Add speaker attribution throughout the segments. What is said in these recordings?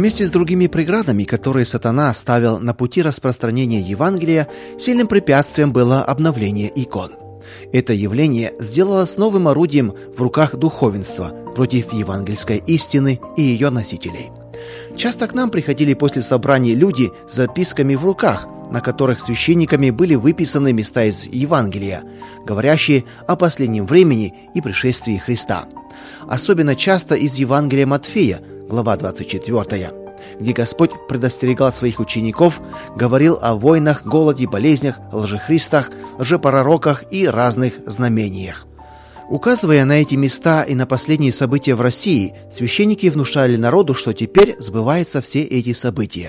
Speaker 1: Вместе с другими преградами, которые сатана ставил на пути распространения Евангелия, сильным препятствием было обновление икон. Это явление сделалось новым орудием в руках духовенства против евангельской истины и ее носителей. Часто к нам приходили после собраний люди с записками в руках, на которых священниками были выписаны места из Евангелия, говорящие о последнем времени и пришествии Христа. Особенно часто из Евангелия Матфея, глава 24, где Господь предостерегал своих учеников, говорил о войнах, голоде, болезнях, лжехристах, лжепророках и разных знамениях. Указывая на эти места и на последние события в России, священники внушали народу, что теперь сбываются все эти события.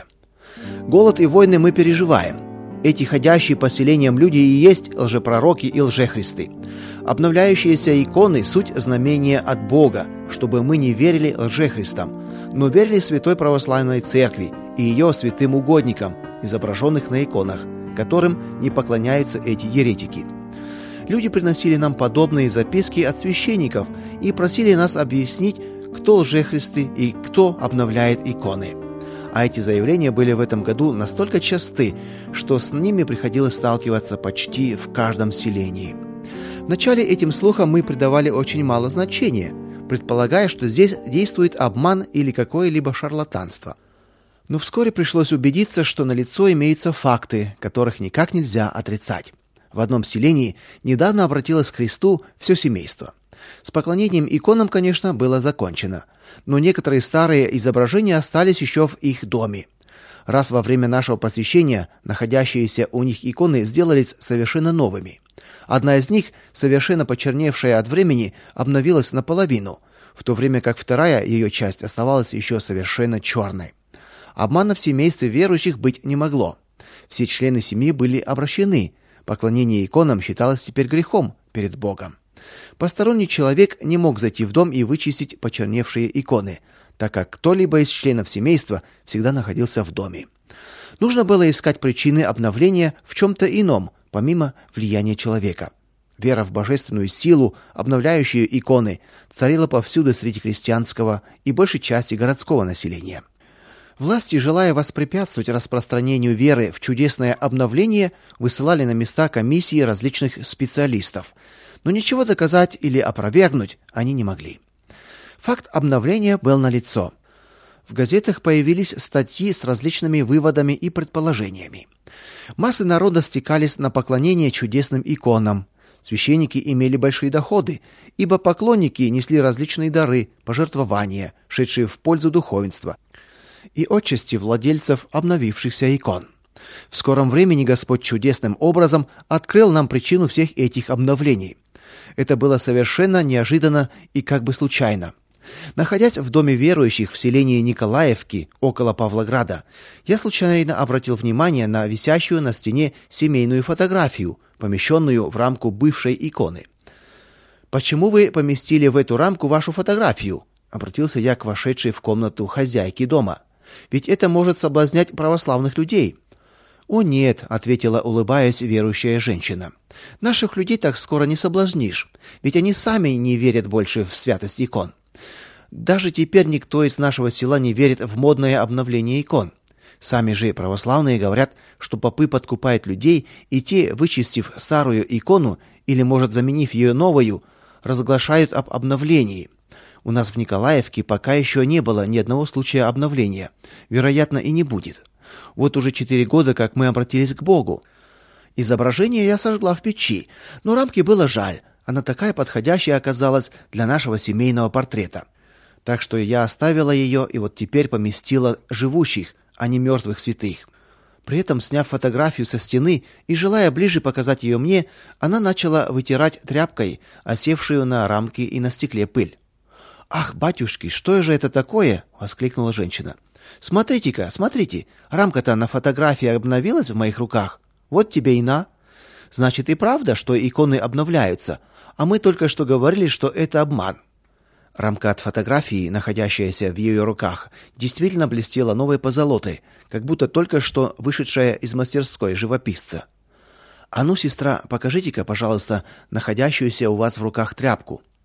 Speaker 1: Голод и войны мы переживаем. Эти ходящие по селениям люди и есть лжепророки и лжехристы. Обновляющиеся иконы – суть знамения от Бога, чтобы мы не верили лжехристам, но верили Святой Православной Церкви и ее святым угодникам, изображенных на иконах, которым не поклоняются эти еретики. Люди приносили нам подобные записки от священников и просили нас объяснить, кто лжехристы и кто обновляет иконы. А эти заявления были в этом году настолько часты, что с ними приходилось сталкиваться почти в каждом селении. Вначале этим слухам мы придавали очень мало значения, предполагая, что здесь действует обман или какое-либо шарлатанство. Но вскоре пришлось убедиться, что налицо имеются факты, которых никак нельзя отрицать. В одном селении недавно обратилось к Христу все семейство. С поклонением иконам, конечно, было закончено, но некоторые старые изображения остались еще в их доме. Раз во время нашего посещения находящиеся у них иконы сделались совершенно новыми. Одна из них, совершенно почерневшая от времени, обновилась наполовину, в то время как вторая ее часть оставалась еще совершенно черной. Обмана в семействе верующих быть не могло. Все члены семьи были обращены. Поклонение иконам считалось теперь грехом перед Богом. Посторонний человек не мог зайти в дом и вычистить почерневшие иконы, так как кто-либо из членов семейства всегда находился в доме. Нужно было искать причины обновления в чем-то ином, помимо влияния человека. Вера в божественную силу, обновляющую иконы, царила повсюду среди крестьянского и большей части городского населения. Власти, желая воспрепятствовать распространению веры в чудесное обновление, высылали на места комиссии различных специалистов, но ничего доказать или опровергнуть они не могли. Факт обновления был налицо. В газетах появились статьи с различными выводами и предположениями. Массы народа стекались на поклонение чудесным иконам. Священники имели большие доходы, ибо поклонники несли различные дары, пожертвования, шедшие в пользу духовенства, и отчасти владельцев обновившихся икон. В скором времени Господь чудесным образом открыл нам причину всех этих обновлений. Это было совершенно неожиданно и как бы случайно. Находясь в доме верующих в селении Николаевки, около Павлограда, я случайно обратил внимание на висящую на стене семейную фотографию, помещенную в рамку бывшей иконы. «Почему вы поместили в эту рамку вашу фотографию?» — обратился я к вошедшей в комнату хозяйке дома. «Ведь это может соблазнять православных людей». «О нет», — ответила, улыбаясь, верующая женщина. «Наших людей так скоро не соблазнишь, ведь они сами не верят больше в святость икон. Даже теперь никто из нашего села не верит в модное обновление икон. Сами же православные говорят, что попы подкупают людей, и те, вычистив старую икону или, может, заменив ее новую, разглашают об обновлении. У нас в Николаевке пока еще не было ни одного случая обновления. Вероятно, и не будет. Вот уже 4 года, как мы обратились к Богу. Изображение я сожгла в печи, но рамки было жаль. Она такая подходящая оказалась для нашего семейного портрета. Так что я оставила ее и вот теперь поместила живущих, а не мертвых святых». При этом, сняв фотографию со стены и желая ближе показать ее мне, она начала вытирать тряпкой осевшую на рамке и на стекле пыль. «Ах, батюшки, что же это такое?» — воскликнула женщина. «Смотрите-ка, смотрите, рамка-то на фотографии обновилась в моих руках. Вот тебе и на. Значит, и правда, что иконы обновляются, а мы только что говорили, что это обман». Рамка от фотографии, находящаяся в ее руках, действительно блестела новой позолотой, как будто только что вышедшая из мастерской живописца. «А ну, сестра, покажите-ка, пожалуйста, находящуюся у вас в руках тряпку».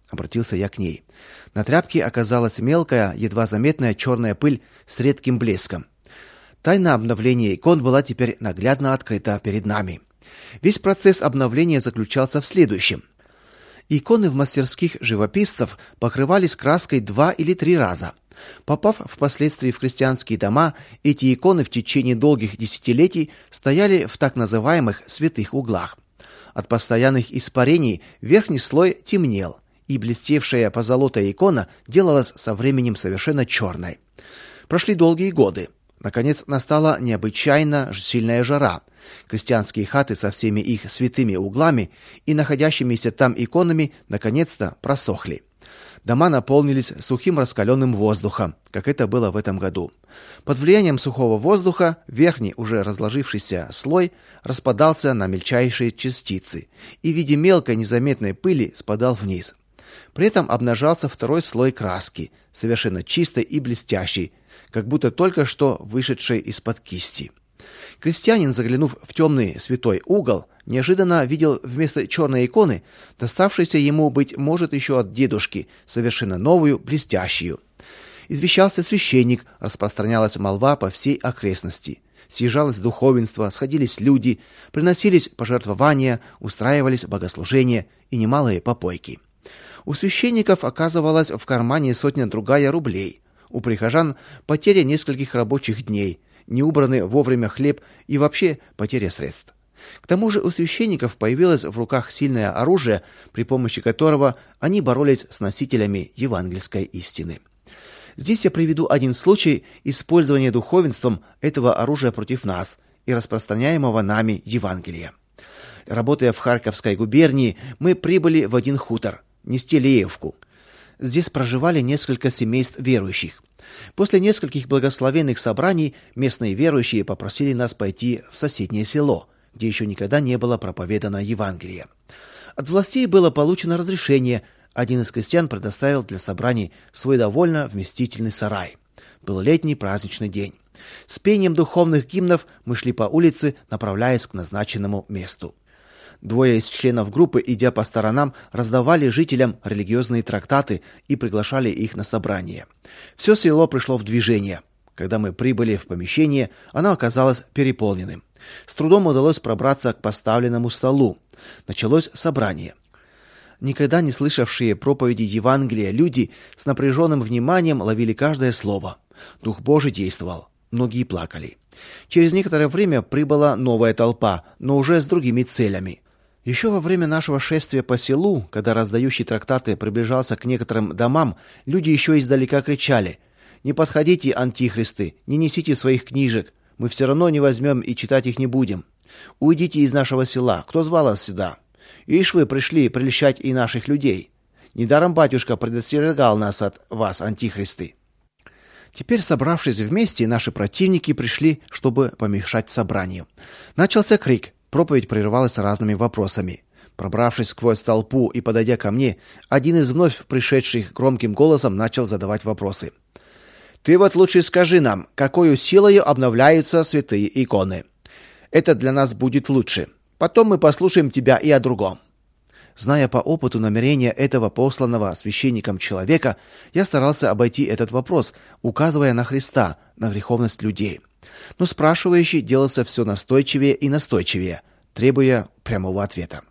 Speaker 1: обратился я к ней. На тряпке оказалась мелкая, едва заметная черная пыль с редким блеском. Тайна обновления икон была теперь наглядно открыта перед нами. Весь процесс обновления заключался в следующем. Иконы в мастерских живописцев покрывались краской 2 или 3 раза. Попав впоследствии в христианские дома, эти иконы в течение долгих десятилетий стояли в так называемых святых углах. От постоянных испарений верхний слой темнел, и блестевшая позолотая икона делалась со временем совершенно черной. Прошли долгие годы. Наконец настала необычайно сильная жара. Крестьянские хаты со всеми их святыми углами и находящимися там иконами наконец-то просохли. Дома наполнились сухим раскаленным воздухом, как это было в этом году. Под влиянием сухого воздуха верхний, уже разложившийся слой распадался на мельчайшие частицы и в виде мелкой незаметной пыли спадал вниз. При этом обнажался второй слой краски, совершенно чистый и блестящий, как будто только что вышедший из-под кисти. Крестьянин, заглянув в темный святой угол, неожиданно видел вместо черной иконы, доставшейся ему, быть может, еще от дедушки, совершенно новую, блестящую. Извещался священник, распространялась молва по всей окрестности. Съезжалось духовенство, сходились люди, приносились пожертвования, устраивались богослужения и немалые попойки. У священников оказывалась в кармане сотня-другая рублей. У прихожан потеря нескольких рабочих дней, неубранный вовремя хлеб и вообще потеря средств. К тому же у священников появилось в руках сильное оружие, при помощи которого они боролись с носителями евангельской истины. Здесь я приведу один случай использования духовенством этого оружия против нас и распространяемого нами Евангелия. Работая в Харьковской губернии, мы прибыли в один хутор, Нестелеевку. Здесь проживали несколько семейств верующих. После нескольких благословенных собраний местные верующие попросили нас пойти в соседнее село, где еще никогда не было проповедано Евангелие. От властей было получено разрешение. Один из крестьян предоставил для собраний свой довольно вместительный сарай. Был летний праздничный день. С пением духовных гимнов мы шли по улице, направляясь к назначенному месту. Двое из членов группы, идя по сторонам, раздавали жителям религиозные трактаты и приглашали их на собрание. Все село пришло в движение. Когда мы прибыли в помещение, оно оказалось переполненным. С трудом удалось пробраться к поставленному столу. Началось собрание. Никогда не слышавшие проповеди Евангелия люди с напряженным вниманием ловили каждое слово. Дух Божий действовал. Многие плакали. Через некоторое время прибыла новая толпа, но уже с другими целями. Еще во время нашего шествия по селу, когда раздающий трактаты приближался к некоторым домам, люди еще издалека кричали: «Не подходите, антихристы, не несите своих книжек, мы все равно не возьмем и читать их не будем. Уйдите из нашего села, кто звал вас сюда? Ишь вы пришли прельщать и наших людей. Недаром батюшка предостерегал нас от вас, антихристы». Теперь, собравшись вместе, наши противники пришли, чтобы помешать собранию. Начался крик. Проповедь прерывалась разными вопросами. Пробравшись сквозь толпу и подойдя ко мне, один из вновь пришедших громким голосом начал задавать вопросы. «Ты вот лучше скажи нам, какою силою обновляются святые иконы? Это для нас будет лучше. Потом мы послушаем тебя и о другом». Зная по опыту намерения этого посланного священником человека, я старался обойти этот вопрос, указывая на Христа, на греховность людей. Но спрашивающий делался все настойчивее и настойчивее, требуя прямого ответа.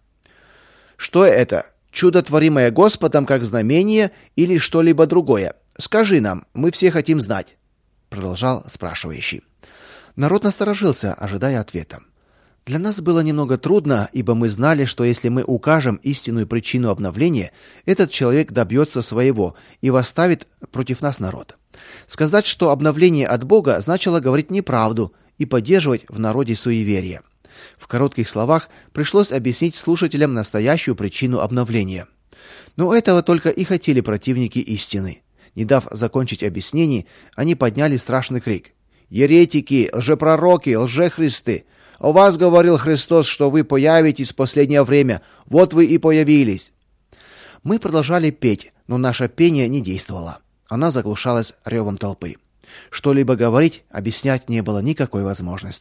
Speaker 1: «Что это? Чудо, творимое Господом как знамение или что-либо другое? Скажи нам, мы все хотим знать», — продолжал спрашивающий. Народ насторожился, ожидая ответа. Для нас было немного трудно, ибо мы знали, что если мы укажем истинную причину обновления, этот человек добьется своего и восставит против нас народ. Сказать, что обновление от Бога, значило говорить неправду и поддерживать в народе суеверие. В коротких словах пришлось объяснить слушателям настоящую причину обновления. Но этого только и хотели противники истины. Не дав закончить объяснений, они подняли страшный крик: «Еретики, лжепророки, лжехристы! О вас говорил Христос, что вы появитесь в последнее время. Вот вы и появились». Мы продолжали петь, но наше пение не действовало. Она заглушалась ревом толпы. Что-либо говорить, объяснять не было никакой возможности.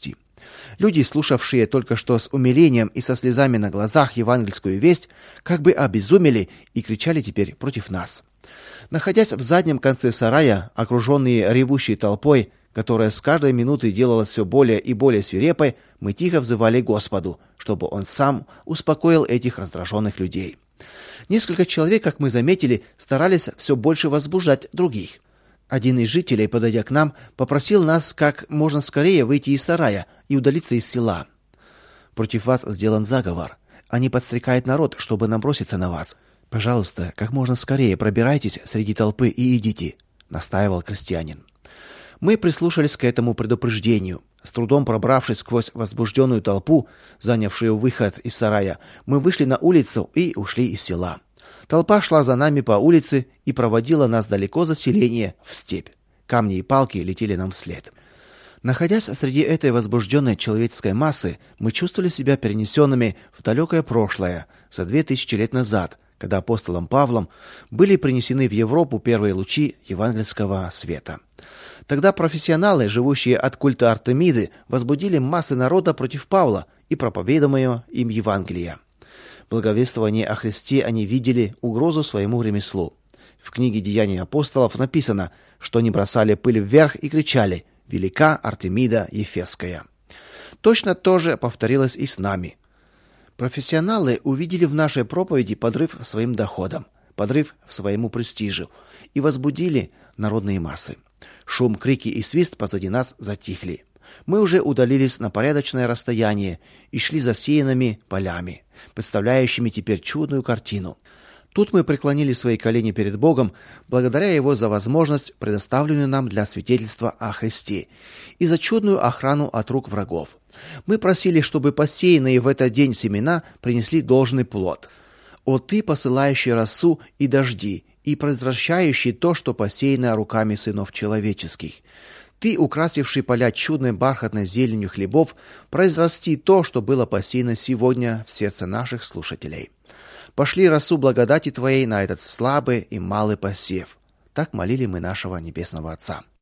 Speaker 1: Люди, слушавшие только что с умилением и со слезами на глазах евангельскую весть, как бы обезумели и кричали теперь против нас. Находясь в заднем конце сарая, окруженные ревущей толпой, которая с каждой минутой делалась все более и более свирепой, мы тихо взывали Господу, чтобы Он сам успокоил этих раздраженных людей. Несколько человек, как мы заметили, старались все больше возбуждать других. Один из жителей, подойдя к нам, попросил нас как можно скорее выйти из сарая и удалиться из села. «Против вас сделан заговор. Они подстрекают народ, чтобы наброситься на вас. Пожалуйста, как можно скорее пробирайтесь среди толпы и идите», — настаивал крестьянин. Мы прислушались к этому предупреждению. С трудом пробравшись сквозь возбужденную толпу, занявшую выход из сарая, мы вышли на улицу и ушли из села. Толпа шла за нами по улице и проводила нас далеко за селение, в степь. Камни и палки летели нам вслед. Находясь среди этой возбужденной человеческой массы, мы чувствовали себя перенесенными в далекое прошлое, за 2000 лет назад, когда апостолом Павлом были принесены в Европу первые лучи евангельского света. Тогда профессионалы, живущие от культа Артемиды, возбудили массы народа против Павла и проповедуемого им Евангелия. В благовествовании о Христе они видели угрозу своему ремеслу. В книге «Деяния апостолов» написано, что они бросали пыль вверх и кричали «Велика Артемида Ефесская». Точно то же повторилось и с нами. Профессионалы увидели в нашей проповеди подрыв своим доходам, подрыв своему престижу и возбудили народные массы. Шум, крики и свист позади нас затихли. Мы уже удалились на порядочное расстояние и шли засеянными полями, представляющими теперь чудную картину. Тут мы преклонили свои колени перед Богом, благодаря Его за возможность, предоставленную нам для свидетельства о Христе, и за чудную охрану от рук врагов. Мы просили, чтобы посеянные в этот день семена принесли должный плод. «О Ты, посылающий росу и дожди, и произвращающий то, что посеяно руками сынов человеческих. Ты, украсивший поля чудной бархатной зеленью хлебов, произрасти то, что было посеяно сегодня в сердце наших слушателей. Пошли росу благодати Твоей на этот слабый и малый посев». Так молили мы нашего Небесного Отца.